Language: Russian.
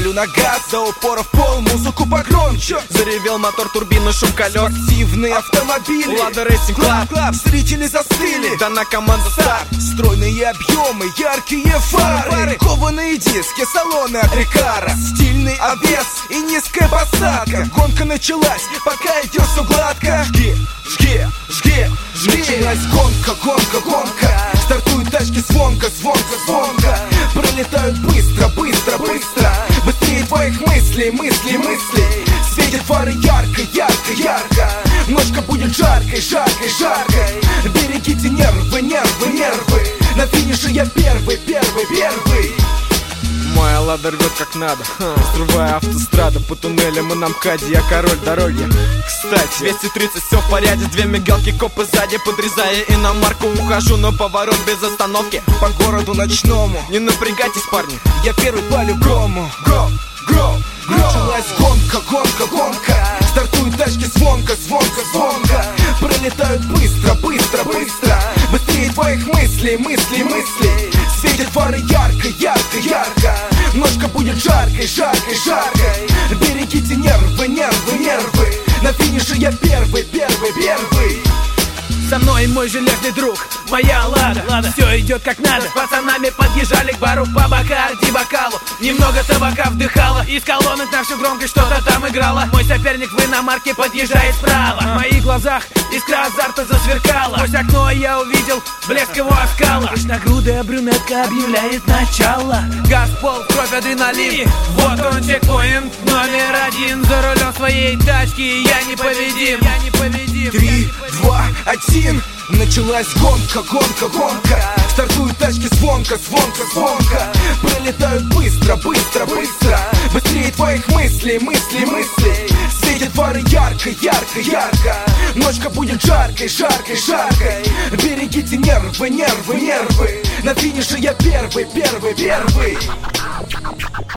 Давлю на газ до упора в пол, музыку погромче. Заревел мотор, турбина, шум колес. Активный автомобиль, Лада Рейсинг Клаб. Зрители застыли, дана команда старт. Стройные объемы, яркие фары, кованые диски, салоны от Рикара. Стильный обвес и низкая посадка. Гонка началась, пока идет все гладко. Жги, жги, жги, жги. Началась гонка. Стартуют тачки звонко. Пролетают быстро. Быстрее твоих мыслей. Светят фары ярко. Ночка будет жаркой. Берегите нервы. На финише я первый. Моя Лада рвет как надо, взрывая автостраду по туннелям и на МКАДе, я король дороги. Кстати, 230, все в порядке, две мигалки, копы сзади. Подрезая иномарку, ухожу на поворот без остановки. По городу ночному, не напрягайтесь, парни, я первый по-любому. Началась гонка. Стартуют тачки звонко. Пролетают быстро. Быстрее твоих мыслей. Светят фары ярко. Ночка будет жаркой. Берегите нервы. На финише я первый. Со мной мой железный друг, моя Лада. Все идет как надо. С пацанами подъезжали к бару по Бакарди бокалу. Немного табака вдыхало, из колонок на всю громкость что-то там играло. Мой соперник в иномарке подъезжает справа. В моих глазах искра азарта засверкала. Сквозь окно я увидел блеск его оскала. Пышногрудая брюнетка объявляет начало. Газ, пол, кровь, адреналин. Вот он, чекпоинт номер 1. За рулем своей тачки я непобедим. 3, 2, 1. Началась гонка. Стартуют тачки звонко. Пролетают быстро. Быстрее твоих мыслей. Светят фары ярко. Ночка будет жаркой. Берегите нервы. На финише я первый.